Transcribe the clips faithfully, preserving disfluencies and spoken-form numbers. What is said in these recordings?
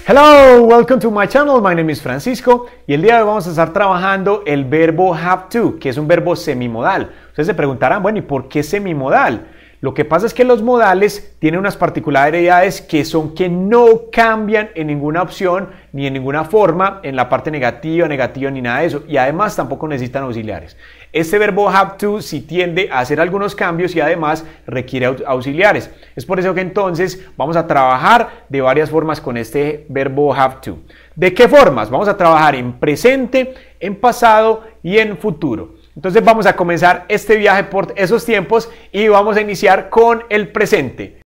Hello, welcome to my channel. My name is Francisco y el día de hoy vamos a estar trabajando el verbo have to, que es un verbo semimodal. Ustedes se preguntarán, bueno, ¿y por qué semimodal? Lo que pasa es que los modales tienen unas particularidades que son que no cambian en ninguna opción ni en ninguna forma en la parte negativa, negativa ni nada de eso, y además tampoco necesitan auxiliares. Este verbo have to sí tiende a hacer algunos cambios y además requiere auxiliares. Es por eso que entonces vamos a trabajar de varias formas con este verbo have to. ¿De qué formas? Vamos a trabajar en presente, en pasado y en futuro. Entonces vamos a comenzar este viaje por esos tiempos y vamos a iniciar con el presente.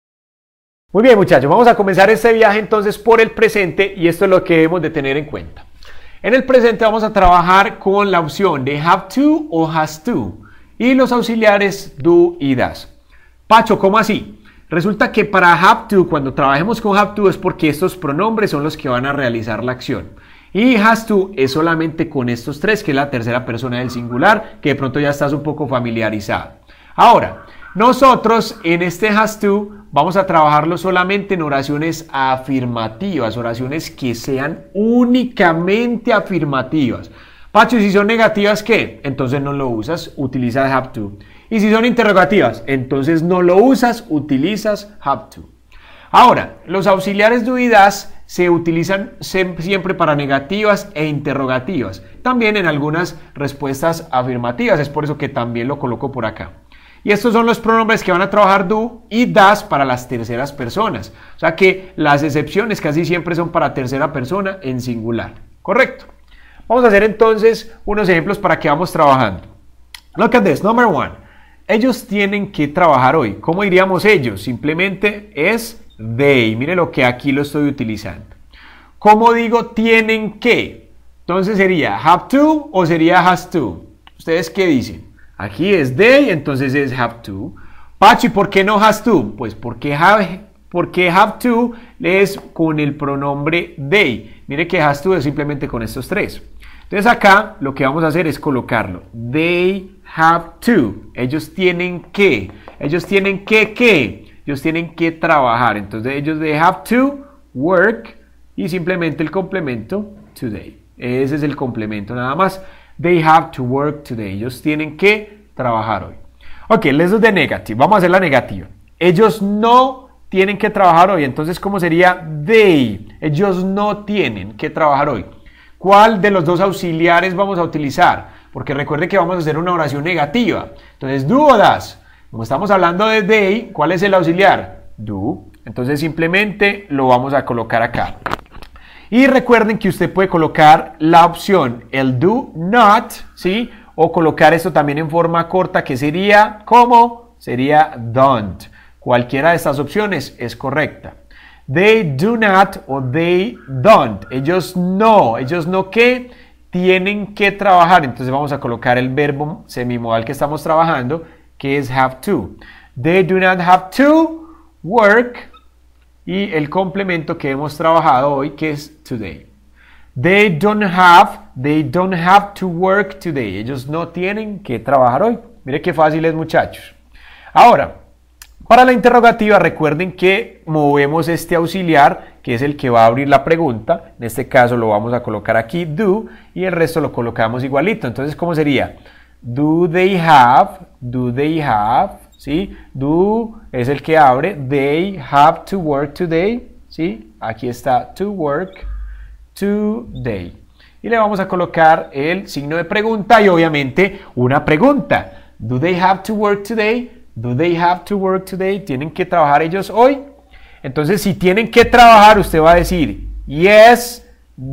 Muy bien, muchachos, vamos a comenzar este viaje entonces por el presente y esto es lo que debemos de tener en cuenta. En el presente vamos a trabajar con la opción de have to o has to y los auxiliares do y does. Pacho, ¿cómo así? Resulta que para have to, cuando trabajemos con have to es porque estos pronombres son los que van a realizar la acción. Y has to es solamente con estos tres, que es la tercera persona del singular, que de pronto ya estás un poco familiarizado. Ahora, nosotros en este has to vamos a trabajarlo solamente en oraciones afirmativas, oraciones que sean únicamente afirmativas. Pacho, ¿y si son negativas qué? Entonces no lo usas, utilizas have to. Y si son interrogativas, entonces no lo usas, utilizas have to. Ahora, los auxiliares do y does se utilizan siempre para negativas e interrogativas. También en algunas respuestas afirmativas, es por eso que también lo coloco por acá. Y estos son los pronombres que van a trabajar do y does para las terceras personas. O sea que las excepciones casi siempre son para tercera persona en singular. ¿Correcto? Vamos a hacer entonces unos ejemplos para que vamos trabajando. Look at this, number one. Ellos tienen que trabajar hoy. ¿Cómo diríamos ellos? Simplemente es they. Mire lo que aquí lo estoy utilizando. ¿Cómo digo tienen que? Entonces sería have to o sería has to. ¿Ustedes qué dicen? Aquí es they, entonces es have to. Pachi, ¿por qué no has to? Pues porque have, porque have to es con el pronombre they. Mire que has to es simplemente con estos tres. Entonces acá lo que vamos a hacer es colocarlo. They have to. Ellos tienen que. Ellos tienen que, ¿qué? Ellos tienen que trabajar. Entonces ellos they have to work y simplemente el complemento today. Ese es el complemento nada más. They have to work today. Ellos tienen que trabajar hoy. Ok, let's do the negative. Vamos a hacer la negativa. Ellos no tienen que trabajar hoy. Entonces, ¿cómo sería they? Ellos no tienen que trabajar hoy. ¿Cuál de los dos auxiliares vamos a utilizar? Porque recuerde que vamos a hacer una oración negativa. Entonces, do o does. Como estamos hablando de they, ¿cuál es el auxiliar? Do. Entonces simplemente lo vamos a colocar acá. Y recuerden que usted puede colocar la opción el do not, ¿sí? O colocar esto también en forma corta, que sería, ¿cómo? Sería don't. Cualquiera de estas opciones es correcta. They do not o they don't. Ellos no. Ellos no ¿qué? Tienen que trabajar. Entonces vamos a colocar el verbo semimodal que estamos trabajando, que es have to. They do not have to work y el complemento que hemos trabajado hoy, que es today. They don't have, they don't have to work today. Ellos no tienen que trabajar hoy. Mire qué fácil es, muchachos. Ahora, para la interrogativa recuerden que movemos este auxiliar, que es el que va a abrir la pregunta. En este caso lo vamos a colocar aquí, do, y el resto lo colocamos igualito. Entonces, ¿cómo sería? Do they have, do they have, ¿sí? Do es el que abre, they have to work today, ¿sí? Aquí está to work today. Y le vamos a colocar el signo de pregunta y obviamente una pregunta. Do they have to work today? Do they have to work today? ¿Tienen que trabajar ellos hoy? Entonces, si tienen que trabajar, usted va a decir, yes,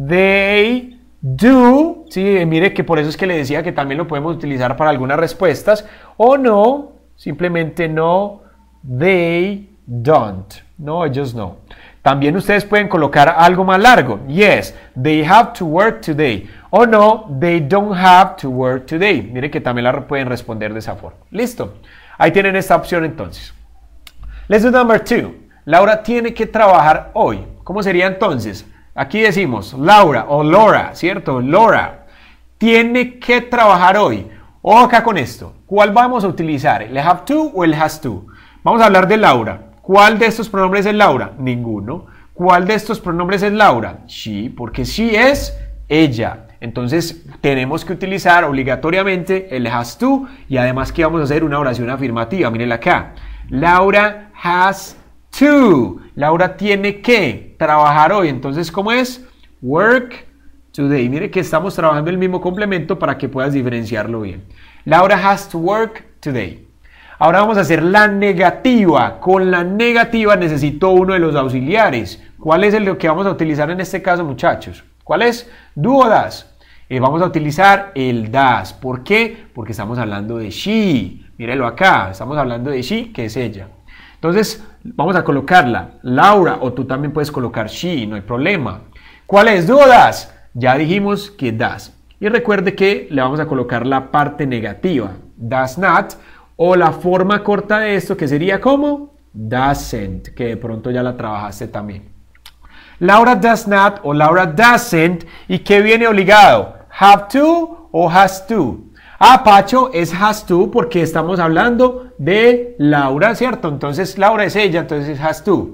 they do, sí, mire que por eso es que le decía que también lo podemos utilizar para algunas respuestas, o no, simplemente no, they don't, no, ellos no. También ustedes pueden colocar algo más largo, yes, they have to work today, o no, they don't have to work today. Mire que también la pueden responder de esa forma. Listo, ahí tienen esta opción entonces. Let's do number two. Laura tiene que trabajar hoy. ¿Cómo sería entonces? Aquí decimos Laura o Laura, ¿cierto? Laura tiene que trabajar hoy. Ojo acá con esto. ¿Cuál vamos a utilizar? ¿El have to o el has to? Vamos a hablar de Laura. ¿Cuál de estos pronombres es Laura? Ninguno. ¿Cuál de estos pronombres es Laura? She, porque she es ella. Entonces tenemos que utilizar obligatoriamente el has to y además que vamos a hacer una oración afirmativa. Mírenla acá. Laura has to. Laura tiene que trabajar hoy. Entonces, ¿cómo es? Work today. Mire que estamos trabajando el mismo complemento para que puedas diferenciarlo bien. Laura has to work today. Ahora vamos a hacer la negativa. Con la negativa necesito uno de los auxiliares. ¿Cuál es el que vamos a utilizar en este caso, muchachos? ¿Cuál es? Do o das. Eh, vamos a utilizar el das. ¿Por qué? Porque estamos hablando de she. Mírelo acá. Estamos hablando de she, que es ella. Entonces, vamos a colocarla. Laura, o tú también puedes colocar she, no hay problema. ¿Cuál es? Do o das. Ya dijimos que das. Y recuerde que le vamos a colocar la parte negativa. Does not. O la forma corta de esto que sería como doesn't, que de pronto ya la trabajaste también. Laura does not o Laura doesn't. ¿Y qué viene obligado? Have to o has to. Ah, Pacho, es has to porque estamos hablando de Laura, ¿cierto? Entonces Laura es ella, entonces es has to.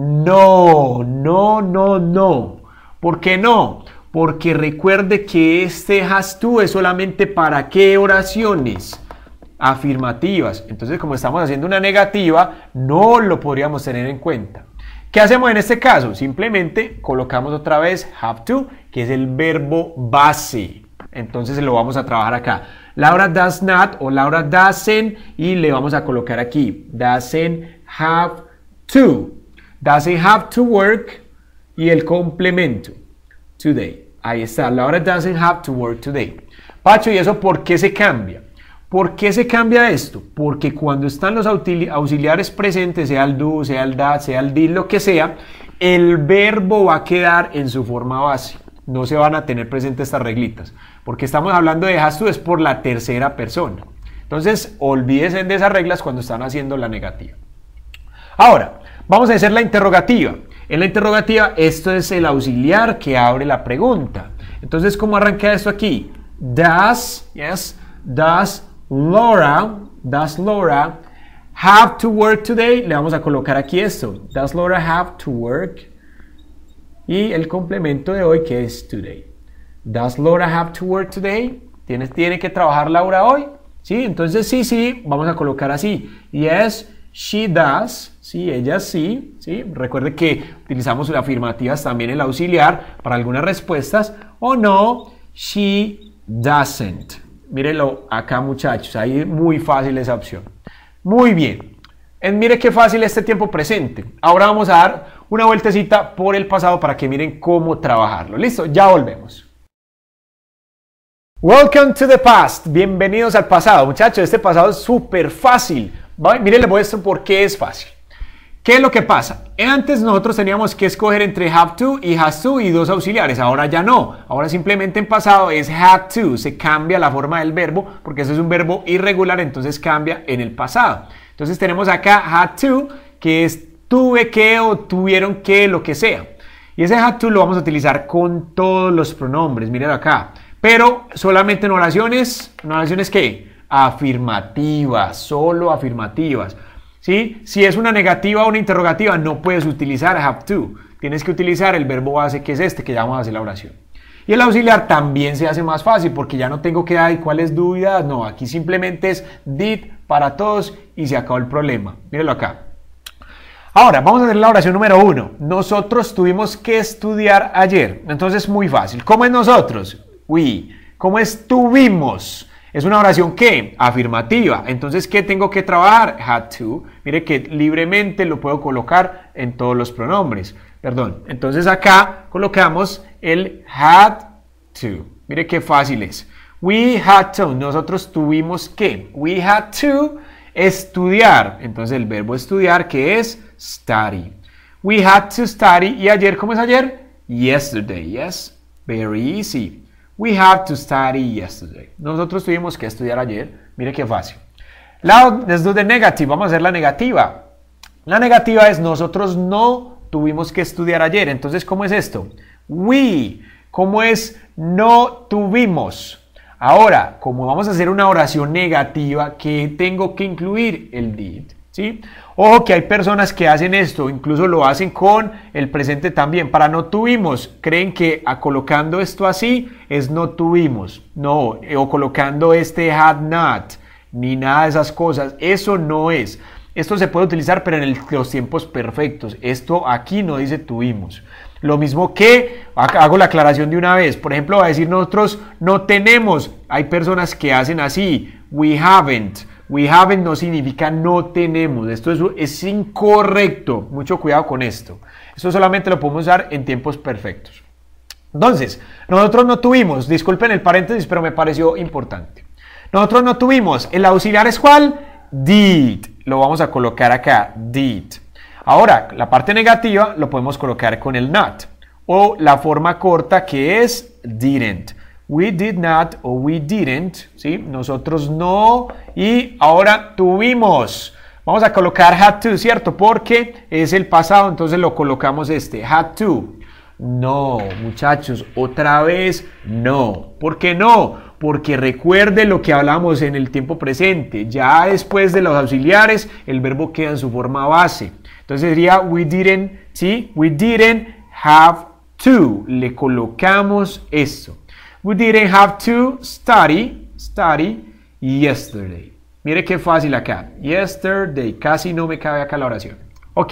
No, no, no, no. ¿Por qué no? Porque recuerde que este has to es solamente para qué oraciones afirmativas. Entonces, como estamos haciendo una negativa, no lo podríamos tener en cuenta. ¿Qué hacemos en este caso? Simplemente colocamos otra vez have to, que es el verbo base. Entonces lo vamos a trabajar acá. Laura does not o Laura doesn't y le vamos a colocar aquí doesn't have to. Doesn't have to work y el complemento today. Ahí está. Laura doesn't have to work today. Pacho, ¿y eso por qué se cambia? ¿Por qué se cambia esto? Porque cuando están los auxiliares presentes, sea el do, sea el that, sea el did, lo que sea, el verbo va a quedar en su forma base. No se van a tener presentes estas reglitas. Porque estamos hablando de has to es por la tercera persona. Entonces, olvídense de esas reglas cuando están haciendo la negativa. Ahora, vamos a hacer la interrogativa. En la interrogativa, esto es el auxiliar que abre la pregunta. Entonces, ¿cómo arranca esto aquí? Does, yes, does Laura, does Laura have to work today? Le vamos a colocar aquí esto. Does Laura have to work? Y el complemento de hoy que es today. Does Laura have to work today? ¿Tiene, ¿Tiene que trabajar Laura hoy? ¿Sí? Entonces sí, sí, vamos a colocar así. Yes, she does. Sí, ella sí. ¿Sí? Recuerde que utilizamos las afirmativas también el auxiliar para algunas respuestas. O no, she doesn't. Mírenlo acá, muchachos, ahí muy fácil esa opción. Muy bien. Eh, mire qué fácil este tiempo presente. Ahora vamos a dar una vueltecita por el pasado para que miren cómo trabajarlo. ¿Listo? Ya volvemos. Welcome to the past. Bienvenidos al pasado. Muchachos, este pasado es súper fácil. Miren, les muestro por qué es fácil. ¿Qué es lo que pasa? Antes nosotros teníamos que escoger entre have to y has to y dos auxiliares. Ahora ya no. Ahora simplemente en pasado es had to. Se cambia la forma del verbo porque eso es un verbo irregular, entonces cambia en el pasado. Entonces tenemos acá had to, que es tuve que o tuvieron que, lo que sea. Y ese had to lo vamos a utilizar con todos los pronombres. Miren acá. Pero solamente en oraciones, ¿en oraciones qué? Afirmativas, solo afirmativas. ¿Sí? Si es una negativa o una interrogativa, no puedes utilizar have to. Tienes que utilizar el verbo base que es este, que ya vamos a hacer la oración. Y el auxiliar también se hace más fácil porque ya no tengo que dar cuál es duda. No, aquí simplemente es did para todos y se acabó el problema. Mírenlo acá. Ahora, vamos a hacer la oración número uno. Nosotros tuvimos que estudiar ayer. Entonces, muy fácil. ¿Cómo es nosotros? We. ¿Cómo es tuvimos? Es una oración ¿qué? Afirmativa. Entonces, ¿qué tengo que trabajar? Had to. Mire que libremente lo puedo colocar en todos los pronombres. Perdón. Entonces, acá colocamos el had to. Mire qué fácil es. We had to. Nosotros tuvimos que. We had to estudiar. Entonces, el verbo estudiar que es study. We had to study. ¿Y ayer cómo es ayer? Yesterday. Yes. Very easy. We have to study yesterday. Nosotros tuvimos que estudiar ayer. Mire qué fácil. Let's do the negative. Vamos a hacer la negativa. La negativa es nosotros no tuvimos que estudiar ayer. Entonces, ¿cómo es esto? We. ¿Cómo es no tuvimos? Ahora, como vamos a hacer una oración negativa, ¿qué tengo que incluir? El did. ¿sí? Ojo que hay personas que hacen esto, incluso lo hacen con el presente también. Para no tuvimos, creen que a colocando esto así es no tuvimos, no, o colocando este had not, ni nada de esas cosas. Eso no es. Esto se puede utilizar, pero en el, los tiempos perfectos. Esto aquí no dice tuvimos. Lo mismo que, hago la aclaración de una vez, por ejemplo, va a decir nosotros no tenemos. Hay personas que hacen así, we haven't. We haven't no significa no tenemos. Esto es, es incorrecto. Mucho cuidado con esto. Esto solamente lo podemos usar en tiempos perfectos. Entonces, nosotros no tuvimos, disculpen el paréntesis, pero me pareció importante. Nosotros no tuvimos. ¿El auxiliar es cuál? Did. Lo vamos a colocar acá, did. Ahora, la parte negativa lo podemos colocar con el not. O la forma corta que es didn't. We did not o we didn't, ¿sí? Nosotros no. Y ahora tuvimos. Vamos a colocar had to, ¿cierto? Porque es el pasado, entonces lo colocamos este, had to. No, muchachos, otra vez no. ¿Por qué no? Porque recuerde lo que hablamos en el tiempo presente. Ya después de los auxiliares, el verbo queda en su forma base. Entonces sería we didn't, ¿sí? We didn't have to. Le colocamos esto. We didn't have to study, study yesterday. Mire qué fácil acá. Yesterday. Casi no me cabe acá la oración. Ok.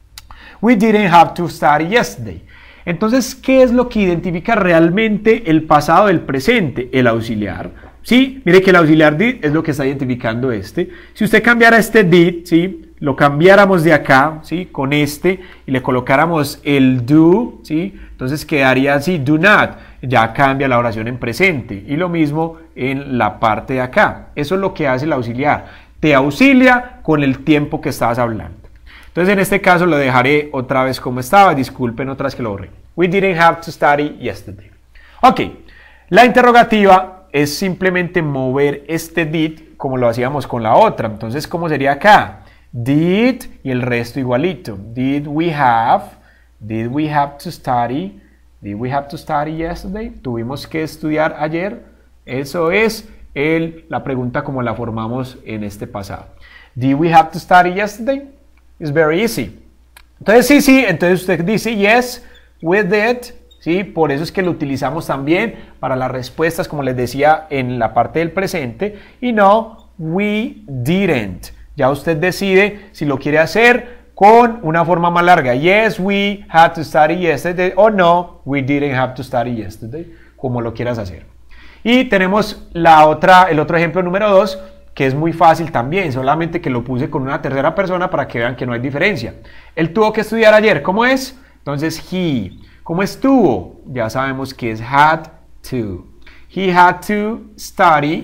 We didn't have to study yesterday. Entonces, ¿qué es lo que identifica realmente el pasado del presente? El auxiliar. ¿Sí? Mire que el auxiliar did es lo que está identificando este. Si usted cambiara este did, ¿sí? Lo cambiáramos de acá, ¿sí? Con este y le colocáramos el do, ¿sí? Entonces quedaría así, do not. Ya cambia la oración en presente. Y lo mismo en la parte de acá. Eso es lo que hace el auxiliar. Te auxilia con el tiempo que estabas hablando. Entonces en este caso lo dejaré otra vez como estaba. Disculpen otra vez que lo borré. We didn't have to study yesterday. Ok. La interrogativa es simplemente mover este did como lo hacíamos con la otra. Entonces, ¿cómo sería acá? Did y el resto igualito. Did we have? Did we have to study? Did we have to study yesterday? ¿Tuvimos que estudiar ayer? Eso es el, la pregunta como la formamos en este pasado. Did we have to study yesterday? It's very easy. Entonces, sí, sí. Entonces usted dice yes, we did. ¿Sí? Por eso es que lo utilizamos también para las respuestas, como les decía, en la parte del presente. Y no, we didn't. Ya usted decide si lo quiere hacer con una forma más larga. Yes, we had to study yesterday. O no, we didn't have to study yesterday. Como lo quieras hacer. Y tenemos la otra, el otro ejemplo número dos, que es muy fácil también. Solamente que lo puse con una tercera persona para que vean que no hay diferencia. Él tuvo que estudiar ayer. ¿Cómo es? Entonces, he. ¿Cómo estuvo? Ya sabemos que es had to. He had to study.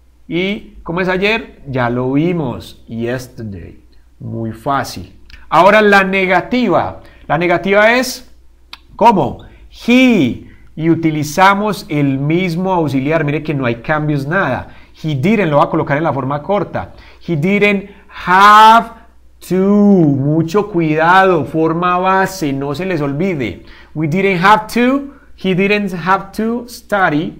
¿Y cómo es ayer? Ya lo vimos. Yesterday. Muy fácil. Ahora la negativa. La negativa es, ¿cómo? He. Y utilizamos el mismo auxiliar. Mire que no hay cambios, nada. He didn't, lo va a colocar en la forma corta. He didn't have to. Mucho cuidado. Forma base, no se les olvide. We didn't have to. He didn't have to study.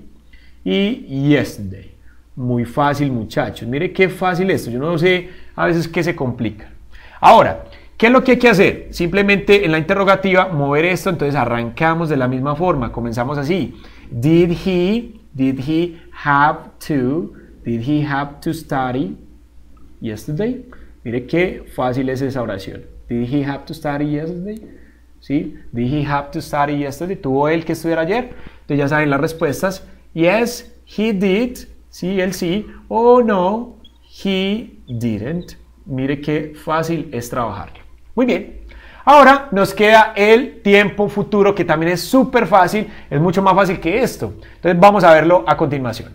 Y yesterday. Muy fácil, muchachos. Mire qué fácil esto. Yo no sé a veces qué se complica. Ahora, ¿qué es lo que hay que hacer? Simplemente en la interrogativa mover esto. Entonces arrancamos de la misma forma. Comenzamos así. Did he, did he have to, did he have to study yesterday? Mire qué fácil es esa oración. Did he have to study yesterday? ¿Sí? Did he have to study yesterday? ¿Tuvo él que estudiar ayer? Entonces ya saben las respuestas. Yes, he did. Sí, él sí. O no, he didn't. Mire qué fácil es trabajar. Muy bien. Ahora nos queda el tiempo futuro, que también es súper fácil. Es mucho más fácil que esto. Entonces vamos a verlo a continuación.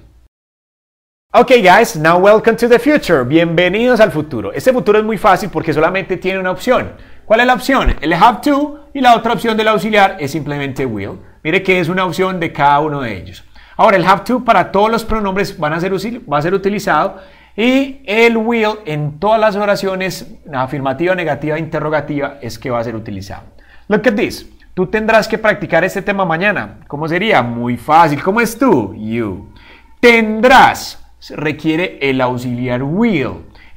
Ok, guys, now welcome to the future. Bienvenidos al futuro. Este futuro es muy fácil porque solamente tiene una opción. ¿Cuál es la opción? El have to, y la otra opción del auxiliar es simplemente will. Mire que es una opción de cada uno de ellos. Ahora, el have to para todos los pronombres van a ser, va a ser utilizado, y el will en todas las oraciones, afirmativa, negativa, interrogativa, es que va a ser utilizado. Look at this. Tú tendrás que practicar este tema mañana. ¿Cómo sería? Muy fácil. ¿Cómo es tú? You. Tendrás requiere el auxiliar will.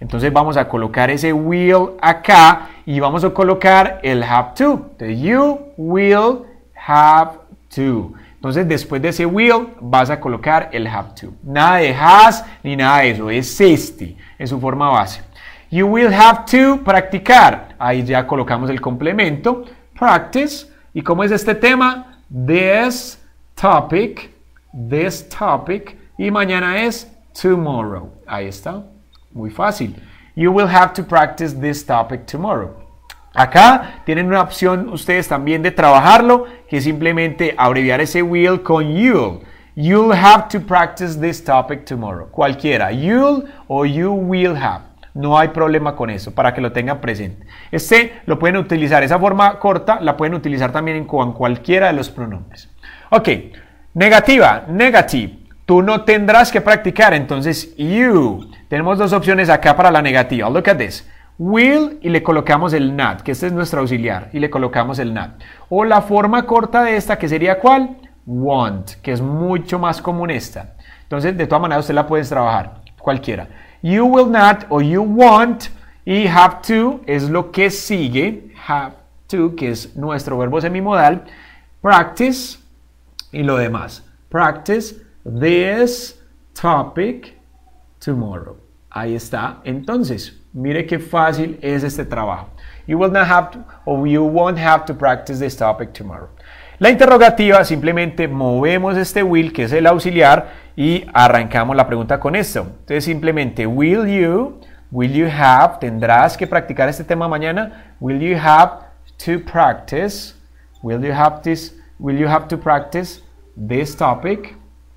Entonces vamos a colocar ese will acá y vamos a colocar el have to. Entonces, you will have to. Entonces después de ese will vas a colocar el have to. Nada de has ni nada de eso, es este en su forma base. You will have to practicar. Ahí ya colocamos el complemento. Practice. ¿Y cómo es este tema? This topic. This topic. Y mañana es tomorrow. Ahí está. Muy fácil. You will have to practice this topic tomorrow. Acá tienen una opción ustedes también de trabajarlo, que es simplemente abreviar ese will con you'll. You'll have to practice this topic tomorrow. Cualquiera. You'll o you will have. No hay problema con eso, para que lo tengan presente. Este lo pueden utilizar, esa forma corta la pueden utilizar también en cualquiera de los pronombres. Ok, negativa, negative. Tú no tendrás que practicar, entonces you. Tenemos dos opciones acá para la negativa. Look at this. Will y le colocamos el not, que este es nuestro auxiliar, y le colocamos el not. O la forma corta de esta, que sería ¿cuál? Want, que es mucho más común esta. Entonces, de todas maneras, usted la puede trabajar, cualquiera. You will not o you won't, y have to es lo que sigue, have to, que es nuestro verbo semimodal, practice y lo demás. Practice this topic tomorrow. Ahí está. Entonces, mire qué fácil es este trabajo. You will not have to or you won't have to practice this topic tomorrow. La interrogativa, simplemente movemos este will, que es el auxiliar, y arrancamos la pregunta con esto. Entonces simplemente, will you, will you have, tendrás que practicar este tema mañana. Will you have to practice, will you have this, will you have to practice this topic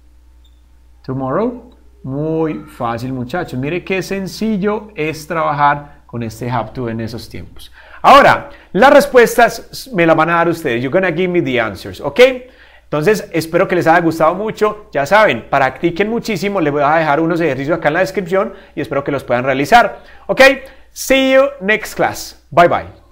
tomorrow? Muy fácil, muchachos. Mire qué sencillo es trabajar con este have to en esos tiempos. Ahora, las respuestas me las van a dar ustedes. You're gonna give me the answers, ¿ok? Entonces, espero que les haya gustado mucho. Ya saben, practiquen muchísimo. Les voy a dejar unos ejercicios acá en la descripción y espero que los puedan realizar. ¿Ok? See you next class. Bye, bye.